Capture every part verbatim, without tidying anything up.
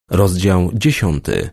Rozdział dziesiąty.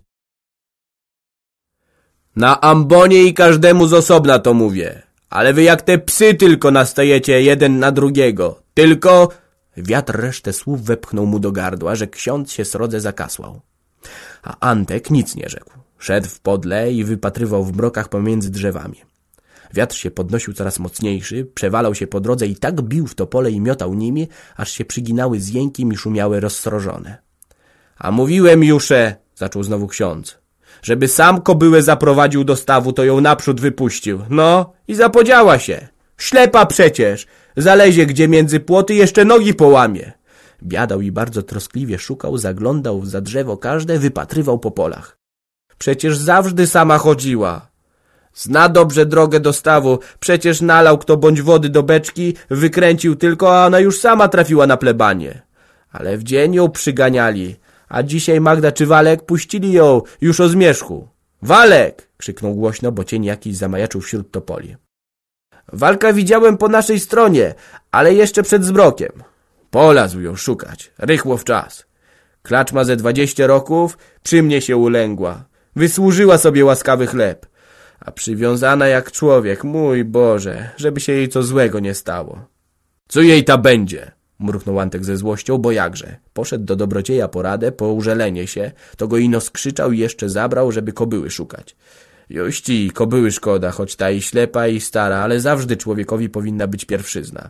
Na ambonie i każdemu z osobna to mówię, ale wy jak te psy tylko nastajecie jeden na drugiego. Tylko... Wiatr resztę słów wepchnął mu do gardła, że ksiądz się srodze zakasłał. A Antek nic nie rzekł. Szedł w podle i wypatrywał w mrokach pomiędzy drzewami. Wiatr się podnosił coraz mocniejszy, przewalał się po drodze i tak bił w topole i miotał nimi, aż się przyginały z jękiem i szumiały rozsrożone. A mówiłem juże, zaczął znowu ksiądz, żeby sam kobyłę zaprowadził do stawu, to ją naprzód wypuścił. No i zapodziała się. Ślepa przecież. Zalezie gdzie między płoty, jeszcze nogi połamie. Biadał i bardzo troskliwie szukał, zaglądał za drzewo każde, wypatrywał po polach. Przecież zawsze sama chodziła. Zna dobrze drogę do stawu, przecież nalał kto bądź wody do beczki, wykręcił tylko, a ona już sama trafiła na plebanie. Ale w dzień ją przyganiali, a dzisiaj Magda czy Walek puścili ją już o zmierzchu. Walek! Krzyknął głośno, bo cień jakiś zamajaczył wśród topoli. Walka widziałem po naszej stronie, ale jeszcze przed zmrokiem. Polazł ją szukać, rychło w czas. Klacz ma ze dwadzieścia roków, przy mnie się ulęgła. Wysłużyła sobie łaskawy chleb. A przywiązana jak człowiek, mój Boże, żeby się jej co złego nie stało. Co jej ta będzie? Mruknął Antek ze złością, bo jakże. Poszedł do dobrodzieja po radę, po użelenie się, to go ino skrzyczał i jeszcze zabrał, żeby kobyły szukać. Juści, kobyły szkoda, choć ta i ślepa i stara, ale zawsze człowiekowi powinna być pierwszyzna.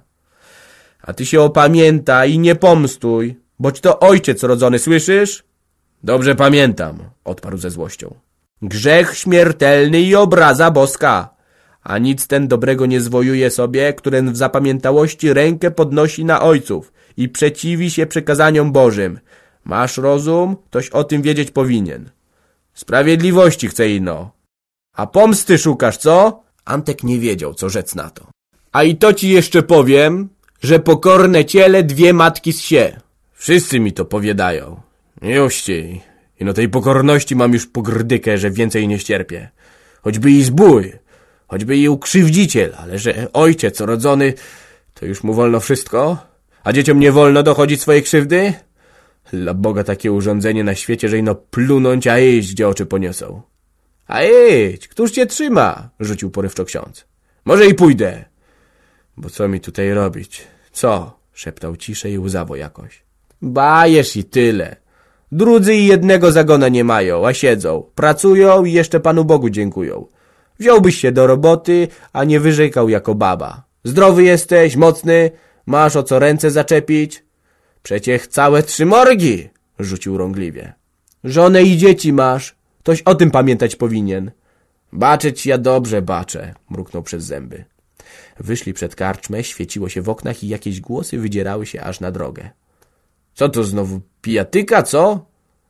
A ty się opamiętaj i nie pomstuj, boć to ojciec rodzony, słyszysz? Dobrze pamiętam, odparł ze złością. Grzech śmiertelny i obraza boska, a nic ten dobrego nie zwojuje sobie, któren w zapamiętałości rękę podnosi na ojców i przeciwi się przykazaniom Bożym. Masz rozum, toś o tym wiedzieć powinien. Sprawiedliwości chce ino. A pomsty szukasz, co? Antek nie wiedział, co rzec na to. A i to ci jeszcze powiem, że pokorne ciele dwie matki zsie. Wszyscy mi to powiadają. Juści. I no tej pokorności mam już pogrdykę, że więcej nie ścierpię. Choćby i zbój, choćby i ukrzywdziciel, ale że ojciec rodzony, to już mu wolno wszystko? A dzieciom nie wolno dochodzić swojej krzywdy? Dla Boga takie urządzenie na świecie, że ino plunąć, a iść, gdzie oczy poniosą. A idź, któż cię trzyma? Rzucił porywczo ksiądz. Może i pójdę. Bo co mi tutaj robić? Co? Szeptał ciszej i łzawo jakoś. Bajesz i tyle. Drudzy i jednego zagona nie mają, a siedzą. Pracują i jeszcze Panu Bogu dziękują. Wziąłbyś się do roboty, a nie wyrzekał jako baba. Zdrowy jesteś, mocny, masz o co ręce zaczepić? Przeciech całe trzy morgi, rzucił rągliwie. Żonę i dzieci masz. Toś o tym pamiętać powinien. Baczeć ja dobrze baczę, mruknął przez zęby. Wyszli przed karczmę, świeciło się w oknach i jakieś głosy wydzierały się aż na drogę. Co to znowu, pijatyka, co?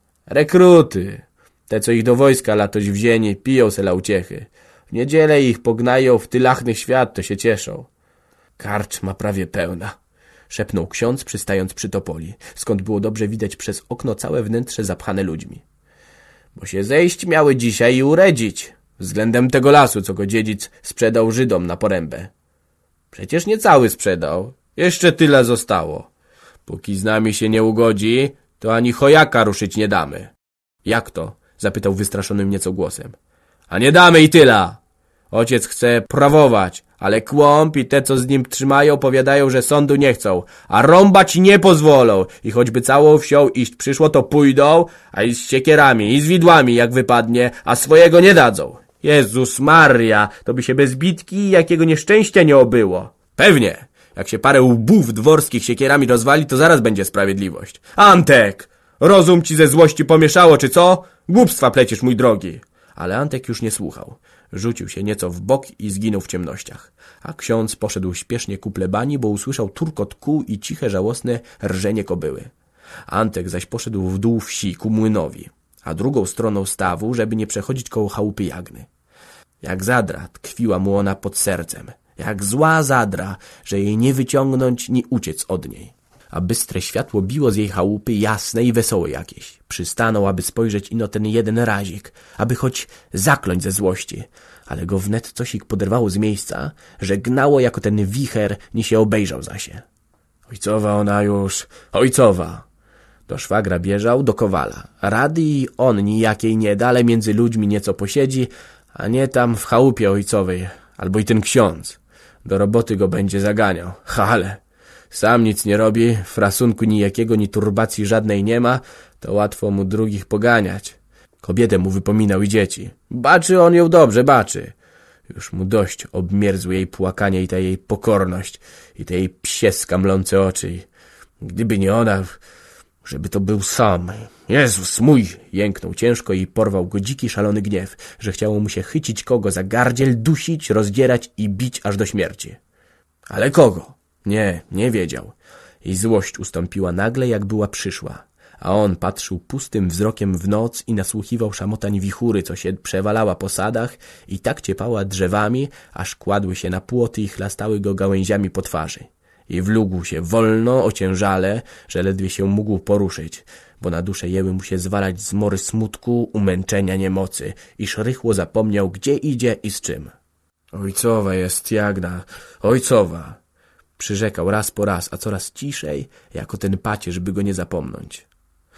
Rekruty. Te, co ich do wojska latoś wzięli, piją se dla uciechy. W niedzielę ich pognają w tylachny świat, to się cieszą. Karczma prawie pełna, szepnął ksiądz, przystając przy topoli, skąd było dobrze widać przez okno całe wnętrze zapchane ludźmi. Bo się zejść miały dzisiaj i uredzić, względem tego lasu, co go dziedzic sprzedał Żydom na porębę. Przecież nie cały sprzedał, jeszcze tyle zostało. Póki z nami się nie ugodzi, to ani chojaka ruszyć nie damy. Jak to? Zapytał wystraszonym nieco głosem. A nie damy i tyle. Ojciec chce prawować, ale kłąb i te, co z nim trzymają, powiadają, że sądu nie chcą, a rąbać nie pozwolą i choćby całą wsią iść przyszło, to pójdą, a i z siekierami, i z widłami, jak wypadnie, a swojego nie dadzą. Jezus Maria, to by się bez bitki jakiego nieszczęścia nie obyło. Pewnie, jak się parę łbów dworskich siekierami rozwali, to zaraz będzie sprawiedliwość. Antek, rozum ci ze złości pomieszało, czy co? Głupstwa plecisz, mój drogi. Ale Antek już nie słuchał. Rzucił się nieco w bok i zginął w ciemnościach. A ksiądz poszedł śpiesznie ku plebanii, bo usłyszał turkot kół i ciche, żałosne rżenie kobyły. Antek zaś poszedł w dół wsi ku młynowi, a drugą stroną stawu, żeby nie przechodzić koło chałupy Jagny. Jak zadra tkwiła mu ona pod sercem, jak zła zadra, że jej nie wyciągnąć, ni uciec od niej. A bystre światło biło z jej chałupy, jasne i wesołe jakieś. Przystanął, aby spojrzeć ino ten jeden razik, aby choć zakląć ze złości. Ale go wnet cosik poderwało z miejsca, że gnało jako ten wicher, ni się obejrzał zasie. Ojcowa ona już, ojcowa. Do szwagra bieżał, do Kowala. Rady i on nijakiej nie da, ale między ludźmi nieco posiedzi, a nie tam w chałupie ojcowej, albo i ten ksiądz. Do roboty go będzie zaganiał. Ale sam nic nie robi, frasunku nijakiego, ni turbacji żadnej nie ma, to łatwo mu drugich poganiać. Kobietę mu wypominał i dzieci. Baczy on ją dobrze, baczy. Już mu dość obmierzły jej płakanie i ta jej pokorność, i te jej psie skamlące oczy. Gdyby nie ona, żeby to był sam. Jezus mój! Jęknął ciężko i porwał go dziki, szalony gniew, że chciało mu się chycić kogo za gardziel, dusić, rozdzierać i bić aż do śmierci. Ale kogo? Nie, nie wiedział. I złość ustąpiła nagle, jak była przyszła. A on patrzył pustym wzrokiem w noc i nasłuchiwał szamotań wichury, co się przewalała po sadach i tak ciepała drzewami, aż kładły się na płoty i chlastały go gałęziami po twarzy. I wlógł się wolno, ociężale, że ledwie się mógł poruszyć, bo na duszę jęły mu się zwalać zmory smutku, umęczenia, niemocy, iż rychło zapomniał, gdzie idzie i z czym. Ojcowa jest Jagna, ojcowa! Przyrzekał raz po raz, a coraz ciszej, jako ten pacierz, by go nie zapomnieć.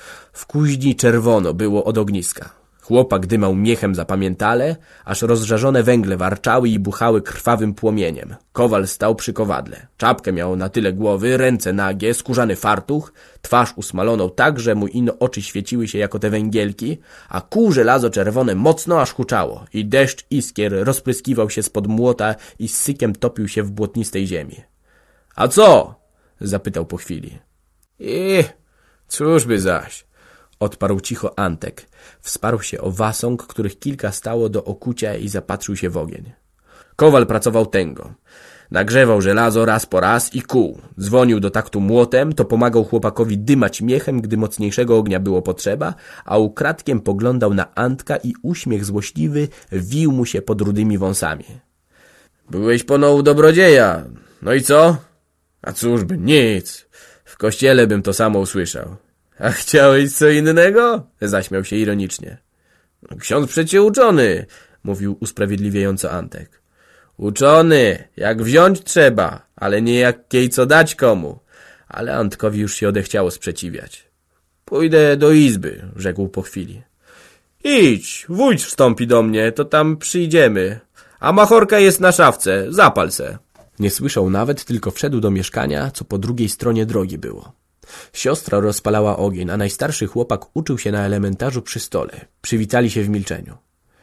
W kuźni czerwono było od ogniska. Chłopak dymał miechem zapamiętale, aż rozżarzone węgle warczały i buchały krwawym płomieniem. Kowal stał przy kowadle. Czapkę miał na tyle głowy, ręce nagie, skórzany fartuch, twarz usmaloną tak, że mu ino oczy świeciły się jako te węgielki, a kół żelazo czerwone mocno aż huczało i deszcz iskier rozpryskiwał się spod młota i z sykiem topił się w błotnistej ziemi. — A co? — zapytał po chwili. — I cóżby zaś? — odparł cicho Antek. Wsparł się o wasąg, których kilka stało do okucia i zapatrzył się w ogień. Kowal pracował tęgo. Nagrzewał żelazo raz po raz i kuł. Dzwonił do taktu młotem, to pomagał chłopakowi dymać miechem, gdy mocniejszego ognia było potrzeba, a ukradkiem poglądał na Antka i uśmiech złośliwy wił mu się pod rudymi wąsami. — Byłeś ponoł u dobrodzieja. No i co? — A cóżby, nic. W kościele bym to samo usłyszał. — A chciałeś co innego? — zaśmiał się ironicznie. — Ksiądz przecie uczony — mówił usprawiedliwiająco Antek. — Uczony, jak wziąć trzeba, ale nie jak kiej co dać komu. Ale Antkowi już się odechciało sprzeciwiać. — Pójdę do izby — rzekł po chwili. — Idź, wójt wstąpi do mnie, to tam przyjdziemy. A machorka jest na szafce, zapal se. Nie słyszał nawet, tylko wszedł do mieszkania, co po drugiej stronie drogi było. Siostra rozpalała ogień, a najstarszy chłopak uczył się na elementarzu przy stole. Przywitali się w milczeniu.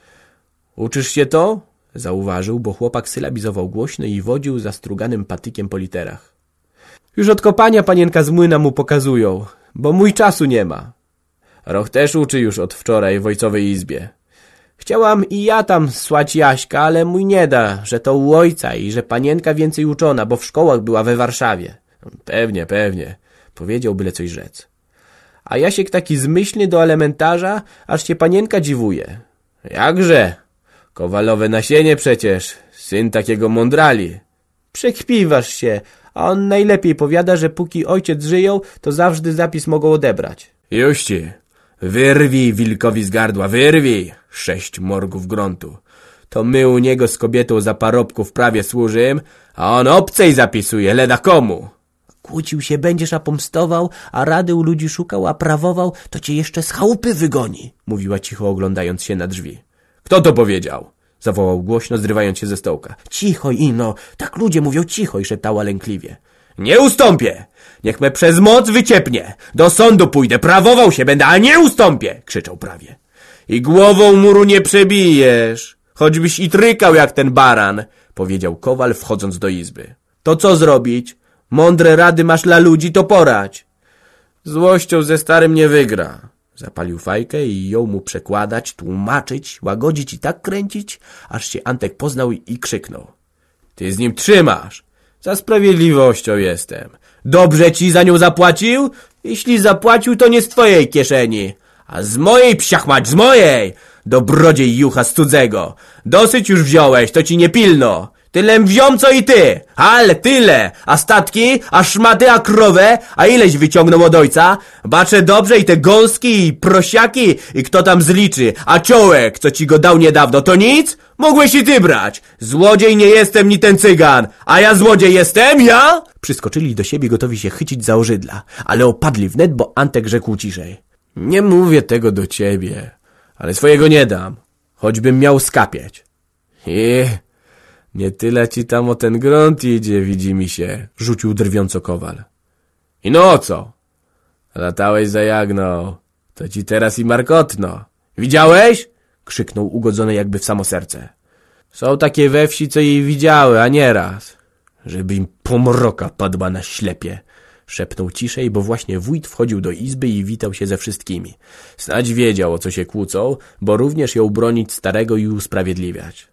— Uczysz się to? — zauważył, bo chłopak sylabizował głośno i wodził zastruganym patykiem po literach. — Już od kopania panienka z młyna mu pokazują, bo mój czasu nie ma. Roch też uczy już od wczoraj w ojcowej izbie. Chciałam i ja tam słać Jaśka, ale mój nie da, że to u ojca i że panienka więcej uczona, bo w szkołach była we Warszawie. Pewnie, pewnie, powiedział byle coś rzec. A Jasiek taki zmyślny do elementarza, aż się panienka dziwuje. Jakże? Kowalowe nasienie przecież, syn takiego mądrali. Przekpiwasz się, a on najlepiej powiada, że póki ojciec żyją, to zawsze zapis mogą odebrać. Juści. Wyrwij wilkowi z gardła, wyrwij! Sześć morgów gruntu. To my u niego z kobietą za parobków prawie służym, a on obcej zapisuje, leda komu? Kłócił się będziesz, a pomstował, a rady u ludzi szukał, a prawował, to cię jeszcze z chałupy wygoni, mówiła cicho, oglądając się na drzwi. Kto to powiedział? Zawołał głośno, zrywając się ze stołka. Cicho, ino, tak ludzie mówią cicho, i szeptała lękliwie. Nie ustąpię! Niech me przez moc wyciepnie! Do sądu pójdę, prawował się będę, a nie ustąpię! Krzyczał prawie. I głową muru nie przebijesz, choćbyś i trykał jak ten baran, powiedział Kowal, wchodząc do izby. To co zrobić? Mądre rady masz dla ludzi, to porać. Złością ze starym nie wygra. Zapalił fajkę i jął mu przekładać, tłumaczyć, łagodzić i tak kręcić, aż się Antek poznał i, i krzyknął. Ty z nim trzymasz! Za sprawiedliwością jestem. Dobrze ci za nią zapłacił? Jeśli zapłacił, to nie z twojej kieszeni. A z mojej, psiachmać, z mojej! Dobrodziej jucha z cudzego. Dosyć już wziąłeś, to ci nie pilno. Tylem wziął co i ty, ale tyle, a statki, a szmaty, a krowę, a ileś wyciągnął od ojca? Baczę dobrze i te gąski, i prosiaki, i kto tam zliczy, a ciołek, co ci go dał niedawno, to nic? Mogłeś i ty brać. Złodziej nie jestem, ni ten cygan, a ja złodziej jestem, ja? Przyskoczyli do siebie gotowi się chycić za ożydla, ale opadli wnet, bo Antek rzekł ciszej. Nie mówię tego do ciebie, ale swojego nie dam, choćbym miał skapieć. I... Nie tyle ci tam o ten grunt idzie, widzi mi się, rzucił drwiąco Kowal. I no o co? Latałeś za Jagną, to ci teraz i markotno. Widziałeś? Krzyknął ugodzony jakby w samo serce. Są takie we wsi, co jej widziały, a nieraz. Żeby im pomroka padła na ślepie. Szepnął ciszej, bo właśnie wójt wchodził do izby i witał się ze wszystkimi. Snadź wiedział, o co się kłócą, bo również ją bronić starego i usprawiedliwiać.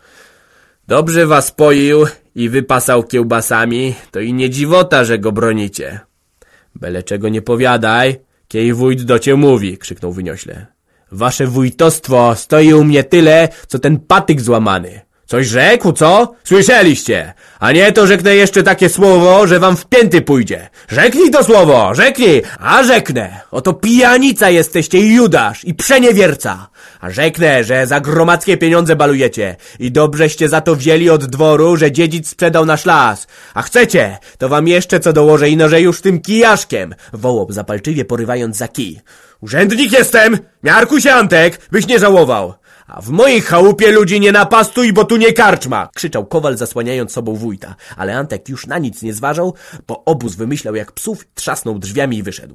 Dobrze was poił i wypasał kiełbasami, to i nie dziwota, że go bronicie. Byle czego nie powiadaj, kiej wójt do cię mówi, krzyknął wyniośle. Wasze wójtostwo stoi u mnie tyle, co ten patyk złamany. Coś rzekł, co? Słyszeliście? A nie to rzeknę jeszcze takie słowo, że wam w pięty pójdzie. Rzeknij to słowo, rzeknij, a rzeknę. Oto pijanica jesteście i Judasz, i przeniewierca. A rzeknę, że za gromadzkie pieniądze balujecie i dobrzeście za to wzięli od dworu, że dziedzic sprzedał nasz las. A chcecie, to wam jeszcze co dołożę, ino że już tym kijaszkiem, wołał zapalczywie porywając za kij. Urzędnik jestem, miarku się Antek, byś nie żałował. A w mojej chałupie ludzi nie napastuj, bo tu nie karczma! Krzyczał Kowal, zasłaniając sobą wójta, ale Antek już na nic nie zważał, bo obóz wymyślał jak psów, trzasnął drzwiami i wyszedł.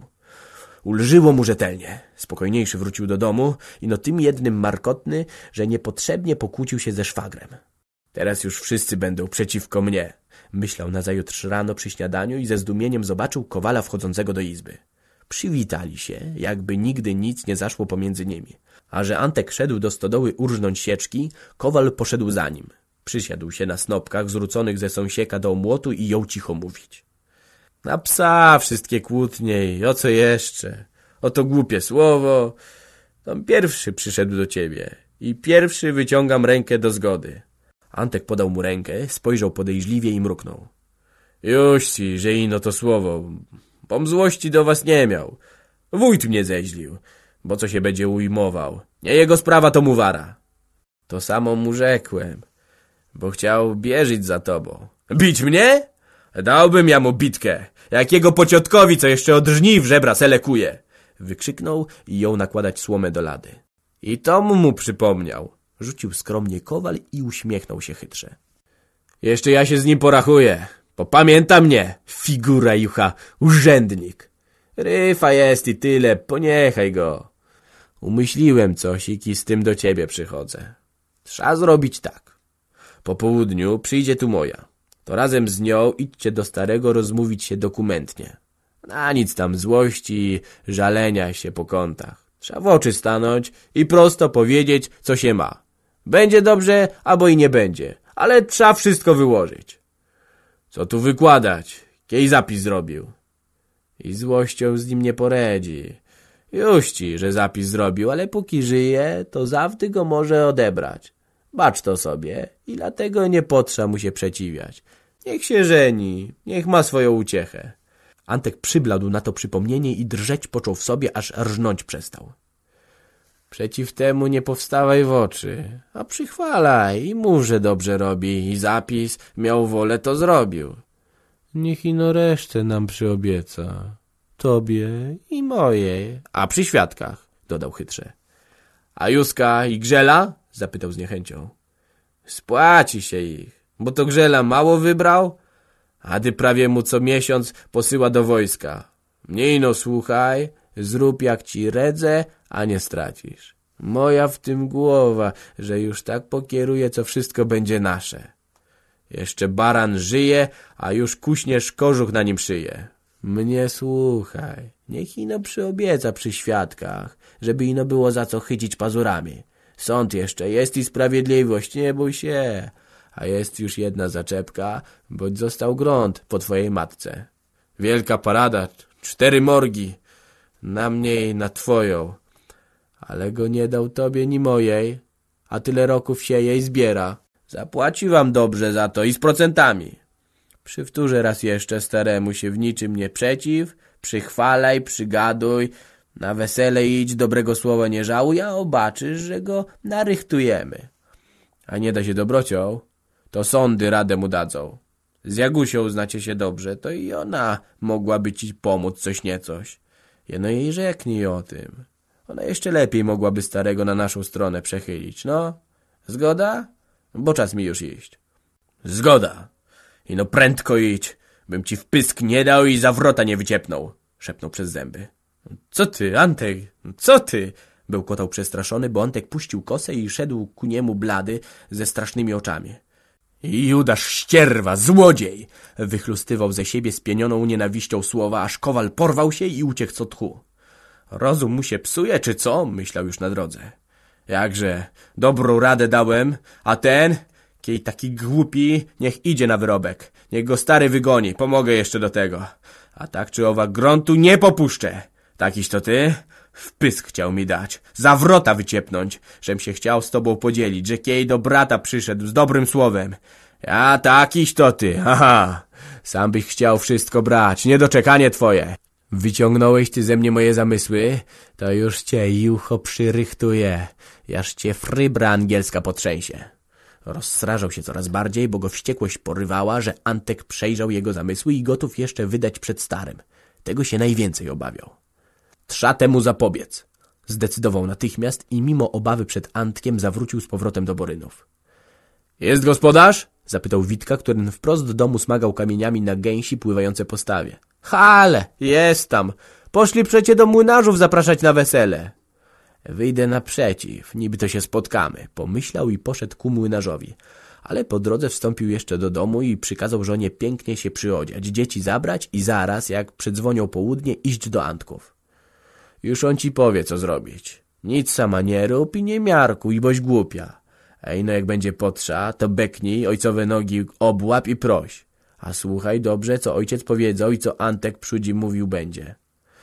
Ulżyło mu rzetelnie. Spokojniejszy wrócił do domu i no tym jednym markotny, że niepotrzebnie pokłócił się ze szwagrem. Teraz już wszyscy będą przeciwko mnie, myślał nazajutrz rano przy śniadaniu i ze zdumieniem zobaczył Kowala wchodzącego do izby. Przywitali się, jakby nigdy nic nie zaszło pomiędzy nimi. A że Antek szedł do stodoły urżnąć sieczki, Kowal poszedł za nim. Przysiadł się na snopkach zwróconych ze sąsieka do młotu i jął cicho mówić. Na psa wszystkie kłótnie i o co jeszcze? Oto głupie słowo. Tam pierwszy przyszedł do ciebie i pierwszy wyciągam rękę do zgody. Antek podał mu rękę, spojrzał podejrzliwie i mruknął. Już ci, że ino to słowo, bom złości do was nie miał. Wójt mnie zeźlił. Bo co się będzie ujmował? Nie jego sprawa, to mu wara. To samo mu rzekłem, bo chciał bieżyć za tobą. Bić mnie? Dałbym ja mu bitkę, jakiego pociotkowi, co jeszcze od żniw w żebra selekuje. Wykrzyknął i jął nakładać słomę do lady. I to mu mu przypomniał. Rzucił skromnie Kowal i uśmiechnął się chytrze. Jeszcze ja się z nim porachuję, bo pamięta mnie, figura jucha, urzędnik. Ryfa jest i tyle, poniechaj go. Umyśliłem coś i z tym do ciebie przychodzę. Trzeba zrobić tak. Po południu przyjdzie tu moja. To razem z nią idźcie do starego rozmówić się dokumentnie. Na nic tam złości, żalenia się po kątach. Trzeba w oczy stanąć i prosto powiedzieć, co się ma. Będzie dobrze, albo i nie będzie, ale trzeba wszystko wyłożyć. Co tu wykładać? Kiej zapis zrobił? I złością z nim nie poredzi. Już ci, że zapis zrobił, ale póki żyje, to zawdy go może odebrać. Bacz to sobie i dlatego nie potrza mu się przeciwiać. Niech się żeni, niech ma swoją uciechę. Antek przybladł na to przypomnienie i drżeć począł w sobie, aż rżnąć przestał. Przeciw temu nie powstawaj w oczy, a przychwalaj i mów, że dobrze robi i zapis miał wolę, to zrobił. Niech ino resztę nam przyobieca. Tobie i mojej. A przy świadkach, dodał chytrze. A Józka i Grzela? Zapytał z niechęcią. Spłaci się ich, bo to Grzela mało wybrał, a ty prawie mu co miesiąc posyła do wojska. Mnie ino słuchaj, zrób jak ci redzę, a nie stracisz. Moja w tym głowa, że już tak pokieruje, co wszystko będzie nasze. Jeszcze baran żyje, a już kuśniesz kożuch na nim szyje. Mnie słuchaj, niech ino przyobieca przy świadkach, żeby ino było za co chycić pazurami. Sąd jeszcze jest i sprawiedliwość, nie bój się. A jest już jedna zaczepka, boć został grunt po twojej matce. Wielka parada, cztery morgi, na mnie i na twoją. Ale go nie dał tobie ni mojej, a tyle roków sieje i zbiera. Zapłaci wam dobrze za to i z procentami. Przywtórzę raz jeszcze staremu się w niczym nie przeciw, przychwalaj, przygaduj, na wesele idź, dobrego słowa nie żałuj, a obaczysz, że go narychtujemy. A nie da się dobrocią, to sądy radę mu dadzą. Z Jagusią znacie się dobrze, to i ona mogłaby ci pomóc coś niecoś. Jeno jej rzeknij o tym. Ona jeszcze lepiej mogłaby starego na naszą stronę przechylić. No, zgoda? Bo czas mi już iść. Zgoda. I no prędko idź, bym ci w pysk nie dał i zawrota nie wyciepnął, szepnął przez zęby. Co ty, Antek, co ty? Bełkotał przestraszony, bo Antek puścił kosę i szedł ku niemu blady ze strasznymi oczami. Judasz ścierwa, złodziej! Wychlustywał ze siebie spienioną nienawiścią słowa, aż kowal porwał się i uciekł co tchu. Rozum mu się psuje, czy co? Myślał już na drodze. Jakże, dobrą radę dałem, a ten, kiej taki głupi, niech idzie na wyrobek. Niech go stary wygoni, pomogę jeszcze do tego. A tak czy owak gruntu nie popuszczę. Takiś to ty? W pysk chciał mi dać, zawrota wyciepnąć, żem się chciał z tobą podzielić, że kiej do brata przyszedł z dobrym słowem. Ja takiś to ty, haha, sam byś chciał wszystko brać, niedoczekanie twoje. Wyciągnąłeś ty ze mnie moje zamysły, to już cię jucho przyrychtuje, jaż cię frybra angielska potrzęsie. Rozsrażał się coraz bardziej, bo go wściekłość porywała, że Antek przejrzał jego zamysły i gotów jeszcze wydać przed starym. Tego się najwięcej obawiał. Trza temu zapobiec. Zdecydował natychmiast i mimo obawy przed Antkiem zawrócił z powrotem do Borynów. Jest gospodarz? Zapytał Witka, który wprost do domu smagał kamieniami na gęsi pływające po stawie. Hale, jest tam. Poszli przecie do młynarzów zapraszać na wesele. Wyjdę naprzeciw, niby to się spotkamy, pomyślał i poszedł ku młynarzowi. Ale po drodze wstąpił jeszcze do domu i przykazał żonie pięknie się przyodziać, dzieci zabrać i zaraz, jak przedzwonią południe, iść do Antków. Już on ci powie, co zrobić. Nic sama nie rób i nie miarkuj, boś głupia. Ej, no jak będzie potrza, to beknij ojcowe nogi obłap i proś. A słuchaj dobrze, co ojciec powiedział i co Antek przudzi mówił będzie.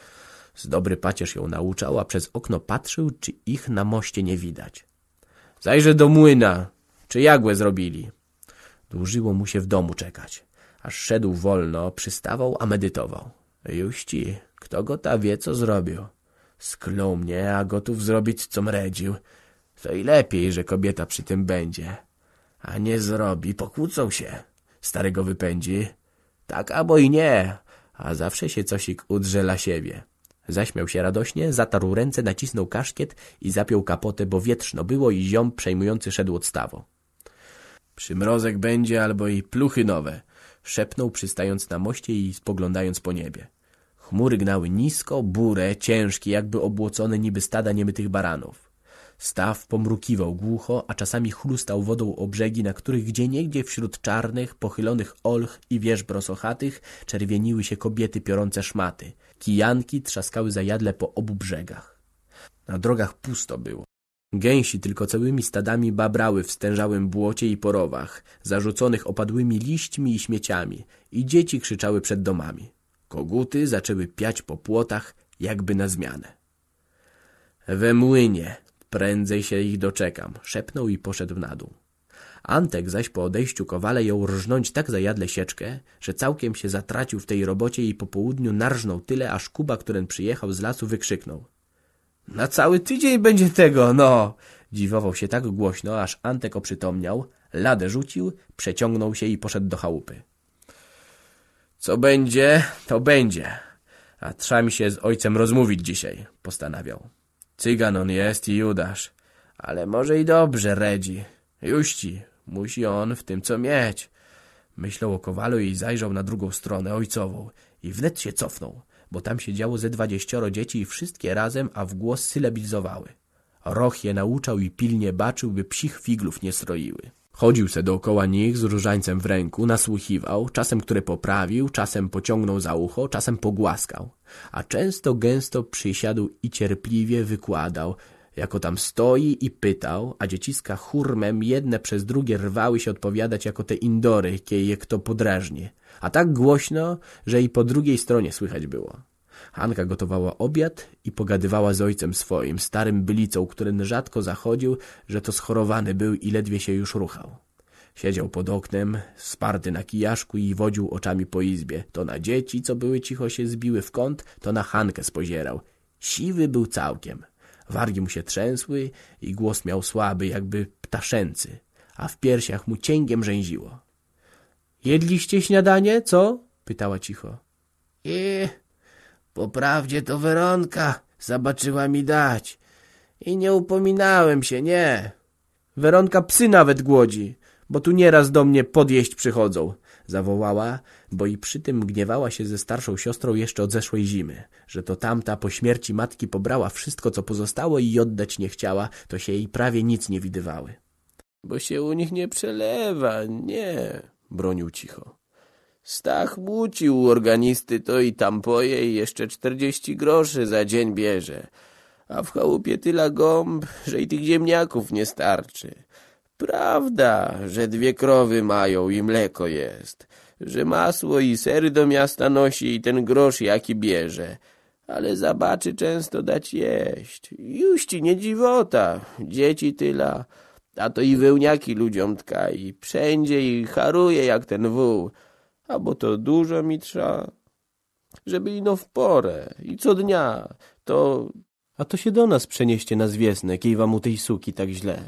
Z dobry pacierz ją nauczał, a przez okno patrzył, czy ich na moście nie widać. Zajrzę do młyna, czy jagłę zrobili. Dłużyło mu się w domu czekać. Aż szedł wolno, przystawał, a medytował. Juści, kto go ta wie, co zrobił? Sklął mnie, a gotów zrobić, co mredził. To i lepiej, że kobieta przy tym będzie. A nie zrobi, pokłócą się. Starego wypędzi. Tak albo i nie, a zawsze się cosik udrze dla siebie. Zaśmiał się radośnie, zatarł ręce, nacisnął kaszkiet i zapiął kapotę, bo wietrzno było i ziom przejmujący szedł odstawą. Przymrozek będzie albo i pluchy nowe, szepnął przystając na moście i spoglądając po niebie. Chmury gnały nisko, burę, ciężkie, jakby obłocone niby stada niemytych baranów. Staw pomrukiwał głucho, a czasami chlustał wodą o brzegi, na których gdzieniegdzie wśród czarnych, pochylonych olch i wież brosochatych czerwieniły się kobiety piorące szmaty. Kijanki trzaskały zajadle po obu brzegach. Na drogach pusto było. Gęsi tylko całymi stadami babrały w stężałym błocie i porowach, zarzuconych opadłymi liśćmi i śmieciami, i dzieci krzyczały przed domami. Koguty zaczęły piać po płotach, jakby na zmianę. We młynie, prędzej się ich doczekam, szepnął i poszedł na dół. Antek zaś po odejściu kowale jął rżnąć tak zajadle sieczkę, że całkiem się zatracił w tej robocie i po południu narżnął tyle, aż Kuba, któren przyjechał z lasu, wykrzyknął. Na cały tydzień będzie tego, no! Dziwował się tak głośno, aż Antek oprzytomniał, ladę rzucił, przeciągnął się i poszedł do chałupy. Co będzie, to będzie. A trza mi się z ojcem rozmówić dzisiaj, postanawiał. Cygan on jest i Judasz, ale może i dobrze redzi. Juści, musi on w tym co mieć. Myślał o kowalu i zajrzał na drugą stronę, ojcową, i wnet się cofnął, bo tam siedziało ze dwadzieścioro dzieci i wszystkie razem, a w głos sylabizowały. Roch je nauczał i pilnie baczył, by psich figlów nie stroiły. Chodził se dookoła nich z różańcem w ręku, nasłuchiwał, czasem które poprawił, czasem pociągnął za ucho, czasem pogłaskał, a często gęsto przysiadł i cierpliwie wykładał, jako tam stoi i pytał, a dzieciska hurmem jedne przez drugie rwały się odpowiadać jako te indory, kie je kto podrażnie, a tak głośno, że i po drugiej stronie słychać było. Hanka gotowała obiad i pogadywała z ojcem swoim, starym bylicą, który rzadko zachodził, że to schorowany był i ledwie się już ruchał. Siedział pod oknem, sparty na kijaszku i wodził oczami po izbie. To na dzieci, co były cicho się zbiły w kąt, to na Hankę spozierał. Siwy był całkiem. Wargi mu się trzęsły i głos miał słaby, jakby ptaszęcy, a w piersiach mu cięgiem rzęziło. — Jedliście śniadanie, co? — pytała cicho. — I po prawdzie to Weronka zobaczyła mi dać. I nie upominałem się, nie. Weronka psy nawet głodzi, bo tu nieraz do mnie podjeść przychodzą, zawołała, bo i przy tym gniewała się ze starszą siostrą jeszcze od zeszłej zimy, że to tamta po śmierci matki pobrała wszystko, co pozostało i oddać nie chciała, to się jej prawie nic nie widywały. Bo się u nich nie przelewa, nie, bronił cicho. Stach mucił u organisty, to i tam poje i jeszcze czterdzieści groszy za dzień bierze. A w chałupie tyle gąb, że i tych ziemniaków nie starczy. Prawda, że dwie krowy mają i mleko jest, że masło i sery do miasta nosi i ten grosz jaki bierze, ale zabaczy często dać jeść. Juści nie dziwota, dzieci tyla, a to i wełniaki ludziom tka i wszędzie i haruje jak ten wół, a bo to dużo mi trza, żeby ino w porę i co dnia, to... A to się do nas przenieście na Zwiesnę, kiej wam u tej suki tak źle.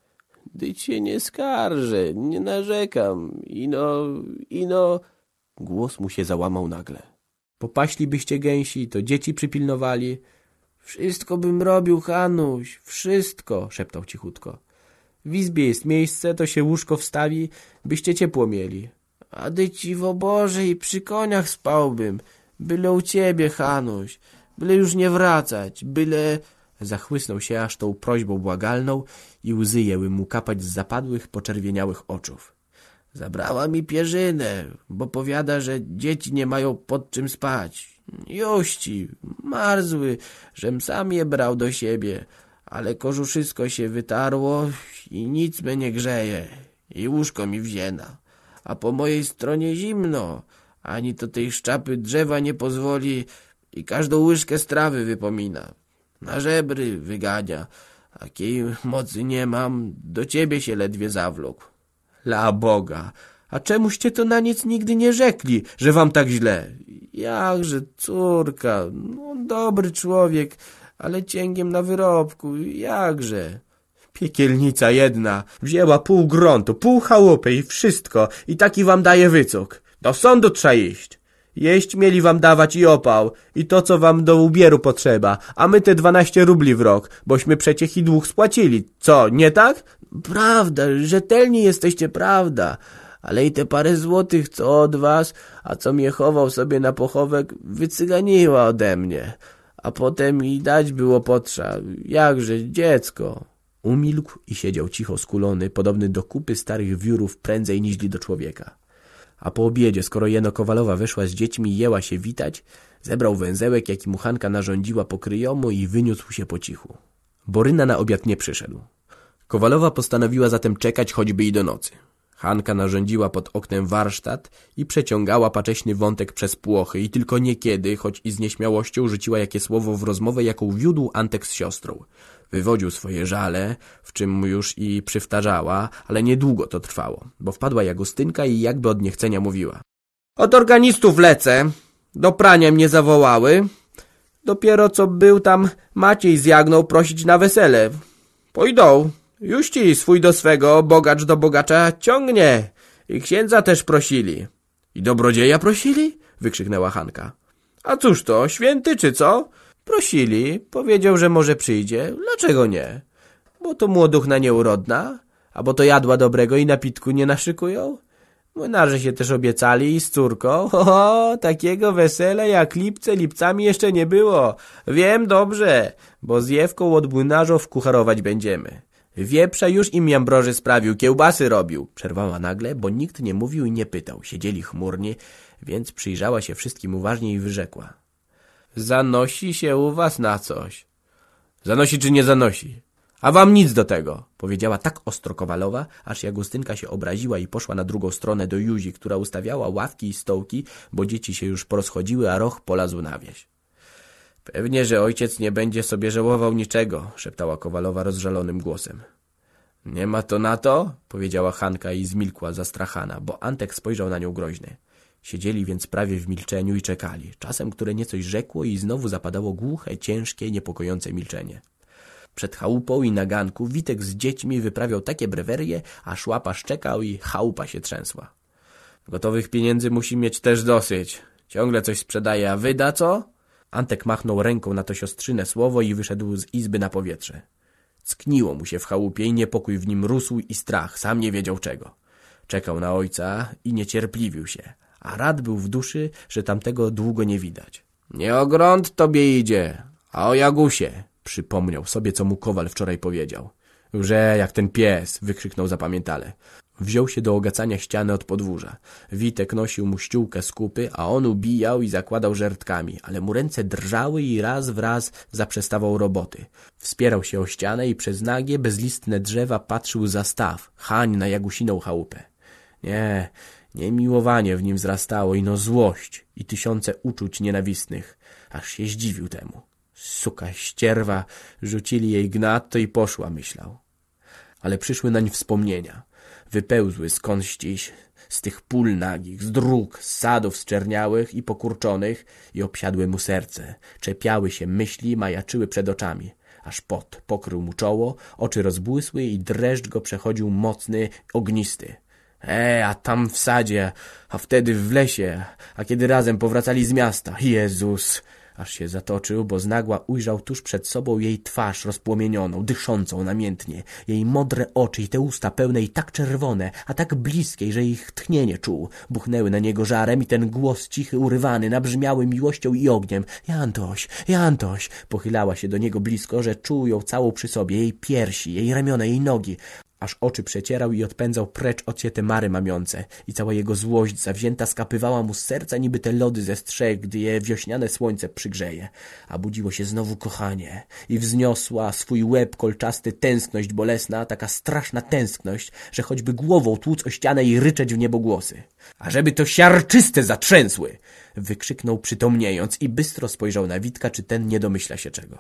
Dyć się nie skarżę, nie narzekam, ino, ino... Głos mu się załamał nagle. Popaślibyście gęsi, to dzieci przypilnowali. Wszystko bym robił, Hanuś, wszystko, szeptał cichutko. W izbie jest miejsce, to się łóżko wstawi, byście ciepło mieli. A dyciwo Boże, i przy koniach spałbym, byle u ciebie, Hanuś. Byle już nie wracać, byle... Zachłysnął się aż tą prośbą błagalną i łzy jęły mu kapać z zapadłych, poczerwieniałych oczów. Zabrała mi pierzynę, bo powiada, że dzieci nie mają pod czym spać. Jości, marzły, żem sam je brał do siebie, ale kożuszysko się wytarło i nic me nie grzeje i łóżko mi wzięna. A po mojej stronie zimno, ani to tej szczapy drzewa nie pozwoli i każdą łyżkę strawy wypomina. Na żebry wygania, a kiej mocy nie mam, do ciebie się ledwie zawlókł. La Boga, a czemuście to na nic nigdy nie rzekli, że wam tak źle? Jakże córka, no dobry człowiek, ale cięgiem na wyrobku, jakże? Piekielnica jedna, wzięła pół gruntu, pół chałupy i wszystko i taki wam daje wycok. Do sądu trzeba iść. Jeść mieli wam dawać i opał, i to, co wam do ubieru potrzeba, a my te dwanaście rubli w rok, bośmy przecie i dług spłacili. Co, nie tak? Prawda, rzetelni jesteście, prawda, ale i te parę złotych, co od was, a co mnie chował sobie na pochowek, wycyganiła ode mnie, a potem i dać było potrza, jakże dziecko. Umilkł i siedział cicho skulony, podobny do kupy starych wiórów prędzej niźli do człowieka. A po obiedzie, skoro jeno Kowalowa wyszła z dziećmi i jęła się witać, zebrał węzełek, jaki mu Hanka narządziła po kryjomu i wyniósł się po cichu. Boryna na obiad nie przyszedł. Kowalowa postanowiła zatem czekać choćby i do nocy. Hanka narządziła pod oknem warsztat i przeciągała pacześny wątek przez płochy i tylko niekiedy, choć i z nieśmiałością, rzuciła jakie słowo w rozmowę, jaką wiódł Antek z siostrą. Wywodził swoje żale, w czym mu już i przywtarzała, ale niedługo to trwało, bo wpadła Jagostynka i jakby od niechcenia mówiła. Od organistów lecę, do prania mnie zawołały. Dopiero co był tam Maciej z Jagną prosić na wesele. Pójdą, już ci swój do swego, bogacz do bogacza ciągnie. I księdza też prosili. I dobrodzieja prosili? Wykrzyknęła Hanka. A cóż to, święty czy co? Prosili, powiedział, że może przyjdzie. Dlaczego nie? Bo to młoduchna nieurodna, a bo to jadła dobrego i napitku nie naszykują. Młynarze się też obiecali i z córką. O, takiego wesela jak lipce lipcami jeszcze nie było. Wiem dobrze, bo z Jewką od młynarzów kucharować będziemy. Wieprza już im Jambroży sprawił, kiełbasy robił. Przerwała nagle, bo nikt nie mówił i nie pytał. Siedzieli chmurnie, więc przyjrzała się wszystkim uważnie i wyrzekła. Zanosi się u was na coś. Zanosi czy nie zanosi? A wam nic do tego, powiedziała tak ostro Kowalowa, aż Jagostynka się obraziła i poszła na drugą stronę do Józi, która ustawiała ławki i stołki, bo dzieci się już porozchodziły, a Roch polazł na wieś. Pewnie, że ojciec nie będzie sobie żałował niczego, szeptała Kowalowa rozżalonym głosem. Nie ma to na to, powiedziała Hanka i zmilkła zastrachana, bo Antek spojrzał na nią groźny. Siedzieli więc prawie w milczeniu i czekali, czasem które niecoś rzekło i znowu zapadało głuche, ciężkie, niepokojące milczenie. Przed chałupą i na ganku Witek z dziećmi wyprawiał takie brewerie, aż łapa szczekał i chałupa się trzęsła. Gotowych pieniędzy musi mieć też dosyć. Ciągle coś sprzedaje, a wyda co? Antek machnął ręką na to siostrzyne słowo i wyszedł z izby na powietrze. Ckniło mu się w chałupie i niepokój w nim rósł i strach, sam nie wiedział czego. Czekał na ojca i niecierpliwił się, a rad był w duszy, że tamtego długo nie widać. Nie o grunt tobie idzie, a o Jagusie, przypomniał sobie, co mu Kowal wczoraj powiedział. Łże jak ten pies, wykrzyknął zapamiętale. Wziął się do ogacania ściany od podwórza. Witek nosił mu ściółkę z kupy, a on ubijał i zakładał żertkami, ale mu ręce drżały i raz w raz zaprzestawał roboty. Wspierał się o ścianę i przez nagie, bezlistne drzewa patrzył za staw, hań na Jagusiną chałupę. Nie, niemiłowanie w nim wzrastało, ino złość i tysiące uczuć nienawistnych, aż się zdziwił temu. Suka, ścierwa, rzucili jej gnat, to i poszła, myślał. Ale przyszły nań wspomnienia. Wypełzły skądś z tych pól nagich, z dróg, z sadów zczerniałych i pokurczonych i obsiadły mu serce. Czepiały się myśli, majaczyły przed oczami. Aż pot pokrył mu czoło, oczy rozbłysły i dreszcz go przechodził mocny, ognisty. E, a tam w sadzie, a wtedy w lesie, a kiedy razem powracali z miasta. Jezus! Aż się zatoczył, bo znagła ujrzał tuż przed sobą jej twarz rozpłomienioną, dyszącą namiętnie, jej modre oczy i te usta pełne i tak czerwone, a tak bliskie, że ich tchnienie czuł. Buchnęły na niego żarem i ten głos cichy, urywany, nabrzmiały miłością i ogniem. Jantoś, Jantoś! Pochylała się do niego blisko, że czuł ją całą przy sobie, jej piersi, jej ramiona, jej nogi. Aż oczy przecierał i odpędzał precz ociete mary mamiące i cała jego złość zawzięta skapywała mu z serca niby te lody ze strzech, gdy je wiośniane słońce przygrzeje. A budziło się znowu kochanie i wzniosła swój łeb kolczasty tęskność bolesna, taka straszna tęskność, że choćby głową tłuc o ścianę i ryczeć w niebogłosy. A żeby to siarczyste zatrzęsły! Wykrzyknął przytomniejąc i bystro spojrzał na Witka, czy ten nie domyśla się czego.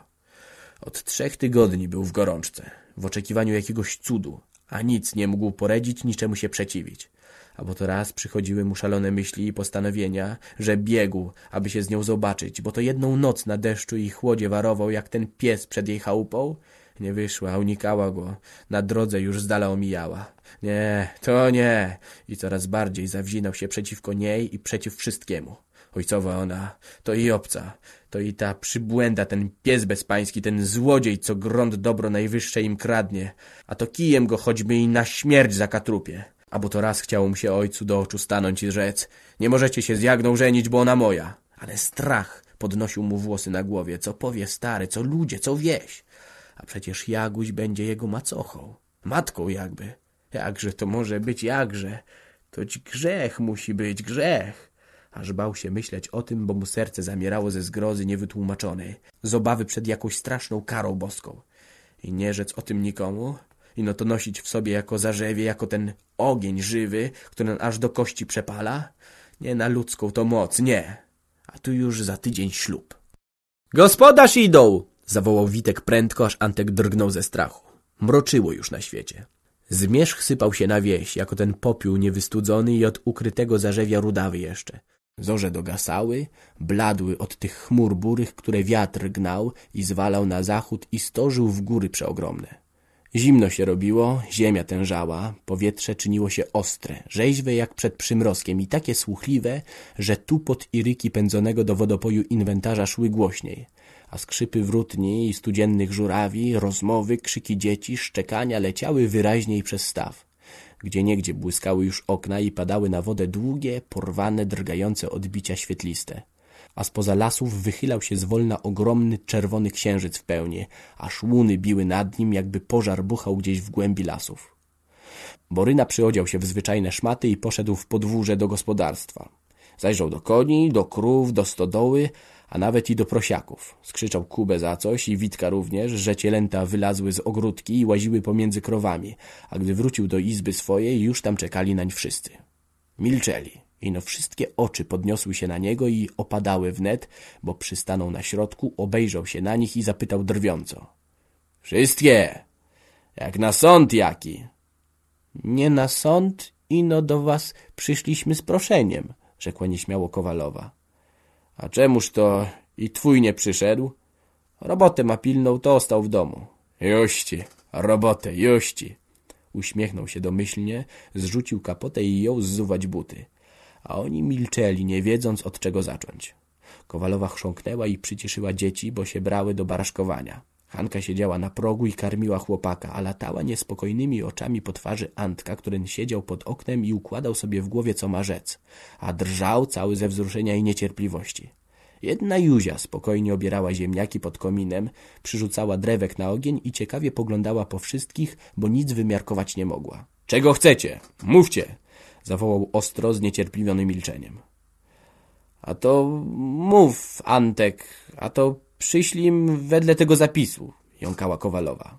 Od trzech tygodni był w gorączce, w oczekiwaniu jakiegoś cudu, a nic nie mógł poradzić, niczemu się przeciwić. A bo to raz przychodziły mu szalone myśli i postanowienia, że biegł, aby się z nią zobaczyć, bo to jedną noc na deszczu i chłodzie warował, jak ten pies przed jej chałupą. Nie wyszła, unikała go, na drodze już z dala omijała. Nie, to nie! I coraz bardziej zawzinął się przeciwko niej i przeciw wszystkiemu. Ojcowa ona, to i obca, to i ta przybłęda, ten pies bezpański, ten złodziej, co grunt dobro najwyższe im kradnie, a to kijem go choćby i na śmierć zakatrupie. A bo to raz chciało mu się ojcu do oczu stanąć i rzec, nie możecie się z Jagną żenić, bo ona moja. Ale strach podnosił mu włosy na głowie, co powie stary, co ludzie, co wieś. A przecież Jaguś będzie jego macochą, matką jakby. Jakże to może być, jakże? Toć grzech musi być, grzech. Aż bał się myśleć o tym, bo mu serce zamierało ze zgrozy niewytłumaczonej, z obawy przed jakąś straszną karą boską. I nie rzec o tym nikomu, ino to nosić w sobie jako zarzewie, jako ten ogień żywy, który aż do kości przepala? Nie na ludzką to moc, nie. A tu już za tydzień ślub. Gospodarz idą! Zawołał Witek prędko, aż Antek drgnął ze strachu. Mroczyło już na świecie. Zmierzch sypał się na wieś, jako ten popiół niewystudzony i od ukrytego zarzewia rudawy jeszcze. Zorze dogasały, bladły od tych chmur burych, które wiatr gnał i zwalał na zachód i storzył w góry przeogromne. Zimno się robiło, ziemia tężała, powietrze czyniło się ostre, rzeźwe jak przed przymrozkiem i takie słuchliwe, że tupot i ryki pędzonego do wodopoju inwentarza szły głośniej, a skrzypy wrótni i studziennych żurawi, rozmowy, krzyki dzieci, szczekania leciały wyraźniej przez staw. Gdzieniegdzie błyskały już okna i padały na wodę długie, porwane, drgające odbicia świetliste. A spoza lasów wychylał się zwolna ogromny, czerwony księżyc w pełni, aż łuny biły nad nim, jakby pożar buchał gdzieś w głębi lasów. Boryna przyodział się w zwyczajne szmaty i poszedł w podwórze do gospodarstwa. Zajrzał do koni, do krów, do stodoły, a nawet i do prosiaków. Skrzyczał Kubę za coś i Witka również, że cielęta wylazły z ogródki i łaziły pomiędzy krowami, a gdy wrócił do izby swojej, już tam czekali nań wszyscy. Milczeli, ino wszystkie oczy podniosły się na niego i opadały wnet, bo przystanął na środku, obejrzał się na nich i zapytał drwiąco. Wszystkie! Jak na sąd jaki. Nie na sąd, ino do was przyszliśmy z proszeniem, rzekła nieśmiało Kowalowa. A czemuż to i twój nie przyszedł? Robotę ma pilną, to ostał w domu. Juści, robotę, juści. Uśmiechnął się domyślnie, zrzucił kapotę i jął zsuwać buty. A oni milczeli, nie wiedząc od czego zacząć. Kowalowa chrząknęła i przycieszyła dzieci, bo się brały do baraszkowania. Hanka siedziała na progu i karmiła chłopaka, a latała niespokojnymi oczami po twarzy Antka, który siedział pod oknem i układał sobie w głowie, co ma rzec, a drżał cały ze wzruszenia i niecierpliwości. Jedna Józia spokojnie obierała ziemniaki pod kominem, przyrzucała drewek na ogień i ciekawie poglądała po wszystkich, bo nic wymiarkować nie mogła. — Czego chcecie? Mówcie! — zawołał ostro, zniecierpliwiony milczeniem. — A to mów, Antek, a to przyślim wedle tego zapisu — jąkała Kowalowa.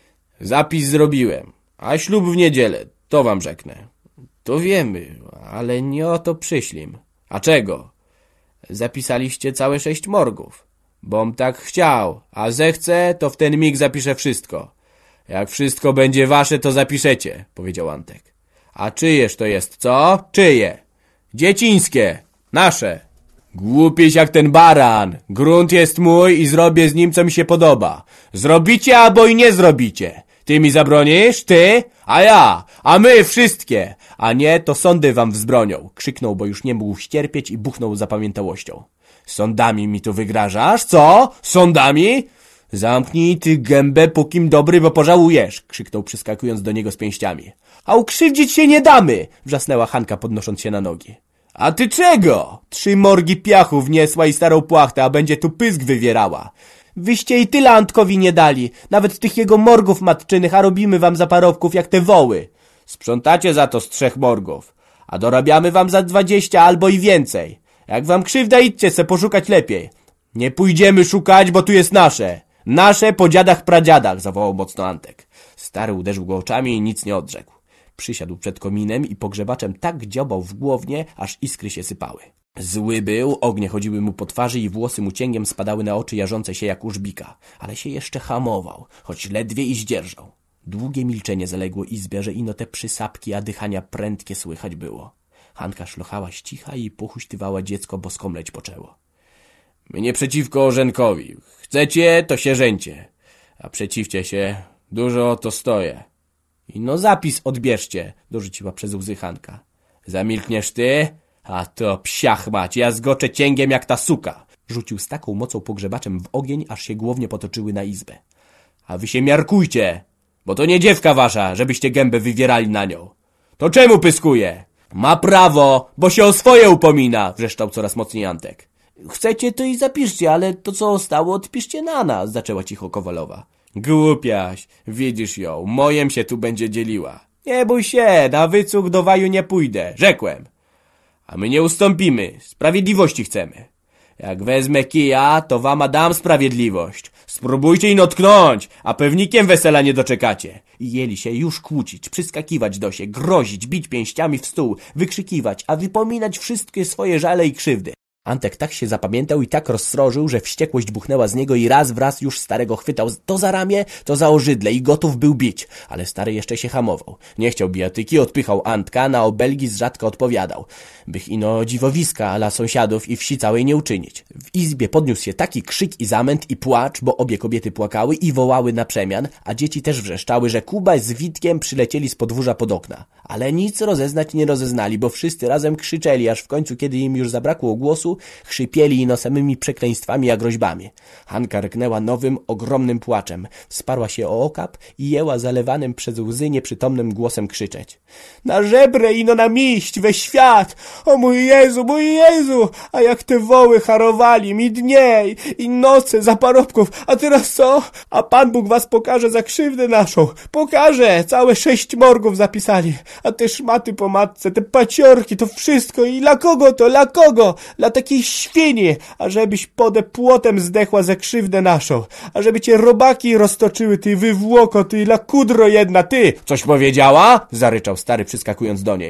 — Zapis zrobiłem, a ślub w niedzielę, to wam rzeknę. — To wiemy, ale nie o to przyślim. — A czego? — Zapisaliście całe sześć morgów. Bom tak chciał, a zechce, to w ten mig zapiszę wszystko. Jak wszystko będzie wasze, to zapiszecie — powiedział Antek. — A czyjeż to jest, co? Czyje? Dziecińskie, nasze. Głupiś jak ten baran. Grunt jest mój i zrobię z nim, co mi się podoba. Zrobicie albo i nie zrobicie. Ty mi zabronisz? Ty? A ja? A my wszystkie? A nie, to sądy wam wzbronią. Krzyknął, bo już nie mógł ścierpieć i buchnął zapamiętałością. Sądami mi tu wygrażasz? Co? Sądami? Zamknij ty gębę, pókim dobry, bo pożałujesz! Krzyknął, przyskakując do niego z pięściami. A ukrzywdzić się nie damy! Wrzasnęła Hanka, podnosząc się na nogi. A ty czego? Trzy morgi piachu wniesła i starą płachtę, a będzie tu pysk wywierała. Wyście i tyle Antkowi nie dali, nawet tych jego morgów matczynych, a robimy wam za parobków jak te woły. Sprzątacie za to z trzech morgów, a dorabiamy wam za dwadzieścia albo i więcej. Jak wam krzywda, idźcie se poszukać lepiej. Nie pójdziemy szukać, bo tu jest nasze. Nasze po dziadach pradziadach, zawołał mocno Antek. Stary uderzył go oczami i nic nie odrzekł. Przysiadł przed kominem i pogrzebaczem tak dziobał w głownie, aż iskry się sypały. Zły był, ognie chodziły mu po twarzy i włosy mu cięgiem spadały na oczy jarzące się jak u żbika, ale się jeszcze hamował, choć ledwie i zdzierżał. Długie milczenie zaległo izbie, że ino te przysapki, a dychania prędkie słychać było. Hanka szlochała ścicha i pochuśtywała dziecko, bo skomleć poczęło. Mnie przeciwko Orzenkowi. Chcecie, to się żeńcie. A przeciwcie się, dużo to stoję. I no zapis odbierzcie, dorzuciła przez łzy Hanka. Zamilkniesz ty? A to psiach mać, ja zgoczę cięgiem jak ta suka. Rzucił z taką mocą pogrzebaczem w ogień, aż się głownie potoczyły na izbę. A wy się miarkujcie, bo to nie dziewka wasza, żebyście gębę wywierali na nią. To czemu pyskuje? Ma prawo, bo się o swoje upomina, wrzeszczał coraz mocniej Antek. Chcecie, to i zapiszcie, ale to co ostało, odpiszcie na nas, zaczęła cicho Kowalowa. Głupiaś, widzisz ją, mojem się tu będzie dzieliła. Nie bój się, na wycuch do waju nie pójdę, rzekłem. A my nie ustąpimy, sprawiedliwości chcemy. Jak wezmę kija, to wam dam sprawiedliwość. Spróbujcie ino tknąć, a pewnikiem wesela nie doczekacie. I jęli się już kłócić, przyskakiwać do się, grozić, bić pięściami w stół, wykrzykiwać, a wypominać wszystkie swoje żale i krzywdy. Antek tak się zapamiętał i tak rozsrożył, że wściekłość buchnęła z niego i raz wraz już starego chwytał to za ramię, to za ożydle i gotów był bić. Ale stary jeszcze się hamował. Nie chciał bijatyki, odpychał Antka, na obelgi z rzadka odpowiadał. Bych ino dziwowiska ala sąsiadów i wsi całej nie uczynić. W izbie podniósł się taki krzyk i zamęt i płacz, bo obie kobiety płakały i wołały na przemian, a dzieci też wrzeszczały, że Kuba z Witkiem przylecieli z podwórza pod okna. Ale nic rozeznać nie rozeznali, bo wszyscy razem krzyczeli, aż w końcu, kiedy im już zabrakło głosu, chrypieli ino samymi przekleństwami a groźbami. Hanka ryknęła nowym, ogromnym płaczem. Wsparła się o okap i jęła zalewanym przez łzy nieprzytomnym głosem krzyczeć. Na żebrę ino na miść, we świat! O mój Jezu, mój Jezu! A jak te woły harowali mi dnie i noce za parobków, a teraz co? A Pan Bóg was pokaże za krzywdę naszą. Pokaże! Całe sześć morgów zapisali. A te szmaty po matce, te paciorki, to wszystko i dla kogo to? Dla kogo? Dla takiej świni, ażebyś pode płotem zdechła za krzywdę naszą, ażeby cię robaki roztoczyły, ty wywłoko, ty la kudro jedna, ty! Coś powiedziała? Zaryczał stary, przyskakując do niej.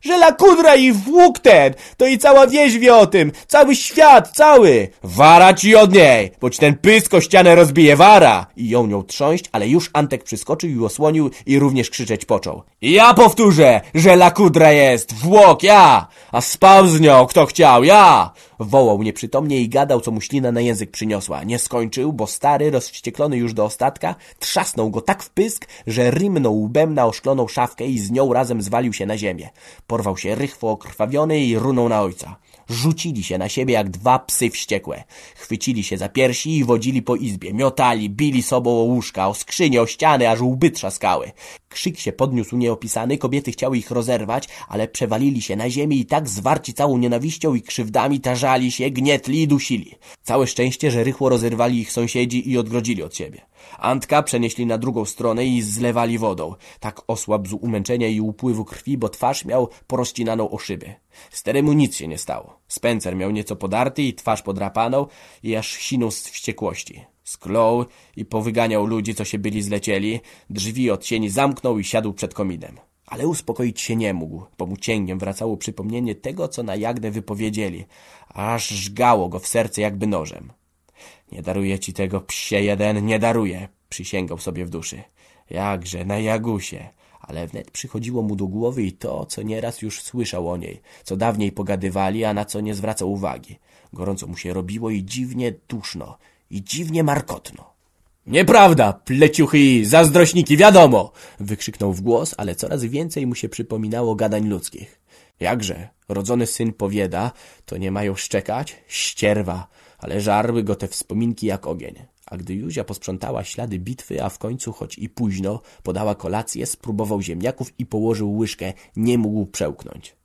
że la kudra i włók ten, to i cała wieś wie o tym, cały świat, cały. Wara ci od niej, bo ci ten pysk o ścianę rozbije, wara. I ją nią trząść, ale już Antek przyskoczył i osłonił i również krzyczeć począł. I ja powtórzę, że la kudra jest, włok ja, a spał z nią kto chciał, ja. Wołał nieprzytomnie i gadał, co mu ślina na język przyniosła. Nie skończył, bo stary, rozwścieklony już do ostatka, trzasnął go tak w pysk, że rymnął łbem na oszkloną szafkę i z nią razem zwalił się na ziemię. Porwał się rychwo okrwawiony i runął na ojca. Rzucili się na siebie jak dwa psy wściekłe. Chwycili się za piersi i wodzili po izbie. Miotali, bili sobą o łóżka, o skrzynie, o ściany, aż łby trzaskały. Krzyk się podniósł nieopisany, kobiety chciały ich rozerwać, ale przewalili się na ziemię i tak zwarci całą nienawiścią i krzywdami tarzali się, gnietli i dusili. Całe szczęście, że rychło rozerwali ich sąsiedzi i odgrodzili od siebie. Antka przenieśli na drugą stronę i zlewali wodą. Tak osłabł z umęczenia i upływu krwi, bo twarz miał porozcinaną o szyby. Staremu nic się nie stało. Spencer miał nieco podarty i twarz podrapaną i aż sinął z wściekłości. Sklął i powyganiał ludzi, co się byli zlecieli, drzwi od sieni zamknął i siadł przed kominem. Ale uspokoić się nie mógł, bo mu cięgiem wracało przypomnienie tego, co na Jagdę wypowiedzieli, aż żgało go w serce jakby nożem. Nie daruję ci tego, psie jeden, nie daruję, przysięgał sobie w duszy. Jakże, na Jagusie. Ale wnet przychodziło mu do głowy i to, co nieraz już słyszał o niej, co dawniej pogadywali, a na co nie zwracał uwagi. Gorąco mu się robiło i dziwnie duszno, i dziwnie markotno. Nieprawda, pleciuchy i zazdrośniki, wiadomo! Wykrzyknął w głos, ale coraz więcej mu się przypominało gadań ludzkich. Jakże, rodzony syn powieda, to nie mają szczekać? Ścierwa, ale żarły go te wspominki jak ogień. A gdy Józia posprzątała ślady bitwy, a w końcu, choć i późno, podała kolację, spróbował ziemniaków i położył łyżkę, nie mógł przełknąć.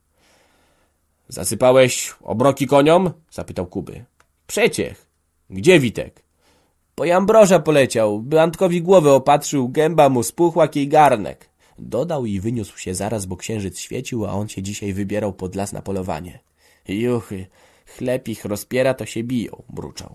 Zasypałeś obroki koniom? Zapytał Kuby. Przeciech. Gdzie Witek? Po Jambroża poleciał, by Antkowi głowę opatrzył, gęba mu spuchła, kij garnek. Dodał i wyniósł się zaraz, bo księżyc świecił, a on się dzisiaj wybierał pod las na polowanie. Juchy, chleb ich rozpiera, to się biją, mruczał.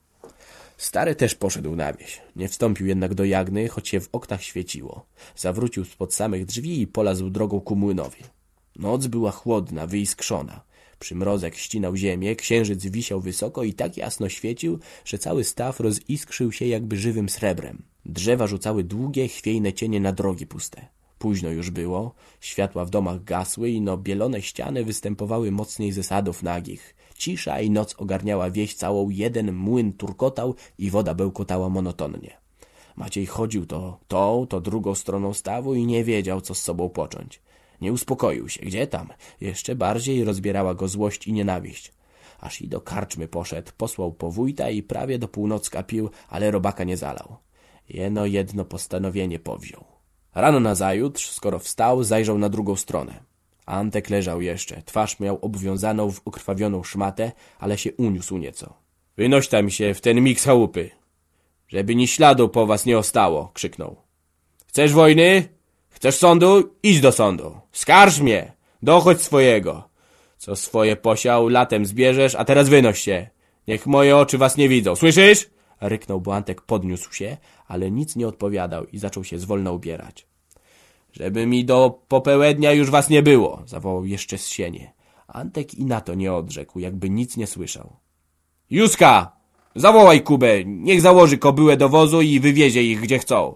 Stary też poszedł na wieś. Nie wstąpił jednak do Jagny, choć się w oknach świeciło. Zawrócił spod samych drzwi i polazł drogą ku młynowi. Noc była chłodna, wyiskrzona. Przymrozek ścinał ziemię, księżyc wisiał wysoko i tak jasno świecił, że cały staw roziskrzył się jakby żywym srebrem. Drzewa rzucały długie, chwiejne cienie na drogi puste. Późno już było, światła w domach gasły i no bielone ściany występowały mocniej ze sadów nagich. Cisza i noc ogarniała wieś całą, jeden młyn turkotał i woda bełkotała monotonnie. Maciej chodził to tą, to drugą stroną stawu i nie wiedział, co z sobą począć. Nie uspokoił się, gdzie tam? Jeszcze bardziej rozbierała go złość i nienawiść. Aż i do karczmy poszedł, posłał po wójta i prawie do północka pił, ale robaka nie zalał. Jeno jedno postanowienie powziął. Rano nazajutrz, skoro wstał, zajrzał na drugą stronę. Antek leżał jeszcze, twarz miał obwiązaną w okrwawioną szmatę, ale się uniósł nieco. Wynoś tam się w ten miks chałupy, żeby ni śladu po was nie ostało, krzyknął. Chcesz wojny? Chcesz sądu? Idź do sądu. Skarż mnie, dochodź swojego. Co swoje posiał, latem zbierzesz, a teraz wynoś się. Niech moje oczy was nie widzą, słyszysz? Ryknął, bo Antek podniósł się, ale nic nie odpowiadał i zaczął się zwolna ubierać. Żeby mi do popołudnia już was nie było, zawołał jeszcze z sieni. Antek i na to nie odrzekł, jakby nic nie słyszał. Józka, zawołaj Kubę, niech założy kobyłę do wozu i wywiezie ich gdzie chcą.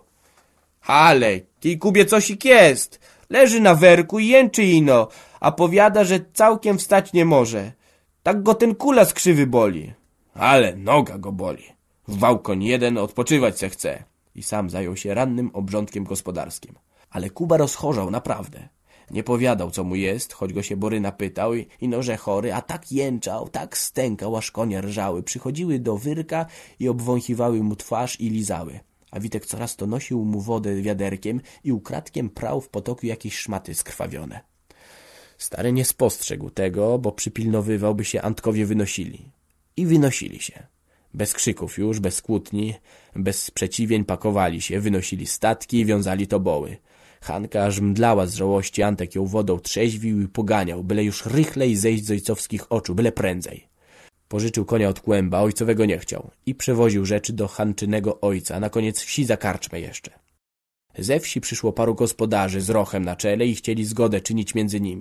Ale, ty Kubie cosik jest, leży na werku i jęczy ino, a powiada, że całkiem wstać nie może. Tak go ten kula z krzywy boli. Ale noga go boli. Wwał koń jeden, odpoczywać se chce. I sam zajął się rannym obrządkiem gospodarskim. Ale Kuba rozchorzał naprawdę. Nie powiadał, co mu jest, choć go się Boryna pytał i, i no, że chory, a tak jęczał, tak stękał, aż konie rżały. Przychodziły do wyrka i obwąchiwały mu twarz i lizały. A Witek coraz to nosił mu wodę wiaderkiem i ukradkiem prał w potoku jakieś szmaty skrwawione. Stary nie spostrzegł tego, bo przypilnowywał, by się Antkowie wynosili. I wynosili się. Bez krzyków już, bez kłótni, bez sprzeciwień pakowali się, wynosili statki i wiązali toboły. Hanka aż mdlała z żałości, Antek ją wodą trzeźwił i poganiał, byle już rychlej zejść z ojcowskich oczu, byle prędzej. Pożyczył konia od Kłęba, ojcowego nie chciał i przewoził rzeczy do Hanczynego ojca, a na koniec wsi za karczmę jeszcze. Ze wsi przyszło paru gospodarzy z rochem na czele i chcieli zgodę czynić między nimi.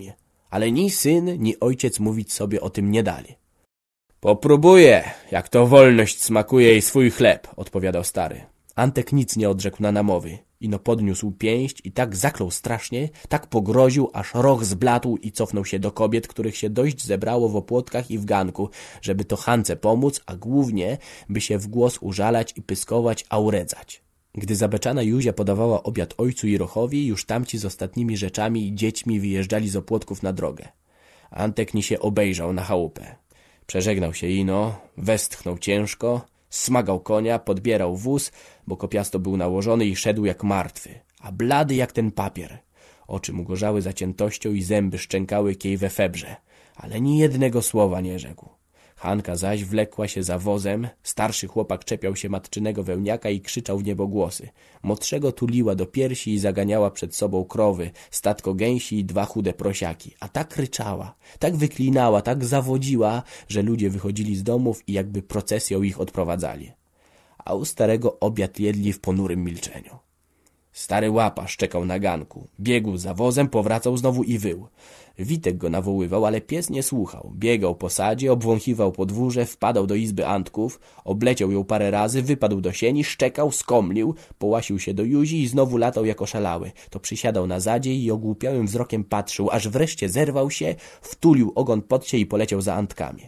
ale ni syn, ni ojciec mówić sobie o tym nie dali. Popróbuję, jak to wolność smakuje i swój chleb, odpowiadał stary. Antek nic nie odrzekł na namowy. Ino podniósł pięść i tak zaklął strasznie, tak pogroził, aż roch zbladł i cofnął się do kobiet, których się dość zebrało w opłotkach i w ganku, żeby to Hance pomóc, a głównie, by się w głos użalać i pyskować, a uredzać. Gdy zabeczana Józia podawała obiad ojcu i rochowi, już tamci z ostatnimi rzeczami i dziećmi wyjeżdżali z opłotków na drogę. Antek ni się obejrzał na chałupę. Przeżegnał się ino, westchnął ciężko, smagał konia, podbierał wóz, bo kopiasto był nałożony i szedł jak martwy, a blady jak ten papier. Oczy mu gorzały zaciętością i zęby szczękały kiej we febrze, ale ni jednego słowa nie rzekł. Hanka zaś wlekła się za wozem, starszy chłopak czepiał się matczynego wełniaka i krzyczał w niebogłosy. Młodszego tuliła do piersi i zaganiała przed sobą krowy, statko gęsi i dwa chude prosiaki. A tak ryczała, tak wyklinała, tak zawodziła, że ludzie wychodzili z domów i jakby procesją ich odprowadzali. A u starego obiad jedli w ponurym milczeniu. Stary łaparz czekał na ganku. Biegł za wozem, powracał znowu i wył. Witek go nawoływał, ale pies nie słuchał. Biegał po sadzie, obwąchiwał podwórze, wpadał do izby Antków, obleciał ją parę razy, wypadł do sieni, szczekał, skomlił, połasił się do Józi i znowu latał jak oszalały. To przysiadał na zadzie i ogłupiałym wzrokiem patrzył, aż wreszcie zerwał się, wtulił ogon pod się i poleciał za Antkami.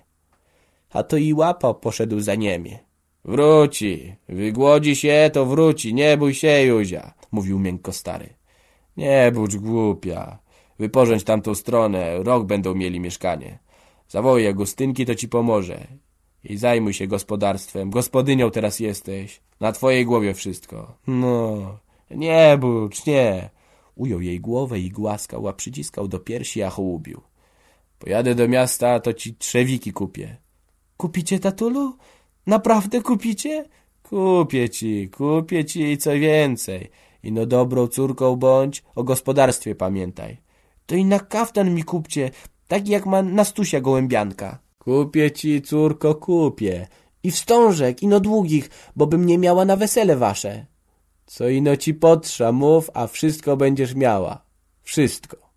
A to i łapa poszedł za niemie. Wróci, wygłodzi się, to wróci, nie bój się, Józia, mówił miękko stary. Nie bądź głupia, wyporządź tamtą stronę, rok będą mieli mieszkanie. Zawołaj Agustynki, to ci pomoże. I zajmuj się gospodarstwem, gospodynią teraz jesteś, na twojej głowie wszystko. No, nie bądź, nie. Ujął jej głowę i głaskał, a przyciskał do piersi, a hołubił. Pojadę do miasta, to ci trzewiki kupię. Kupicie, tatulu? Naprawdę kupicie? Kupię ci, kupię ci i co więcej. Ino dobrą córką bądź, o gospodarstwie pamiętaj. To i na kaftan mi kupcie, taki jak ma Nastusia gołębianka. Kupię ci, córko, kupię. I wstążek, ino długich, bo bym nie miała na wesele wasze. Co ino ci potrza, mów, a wszystko będziesz miała. Wszystko.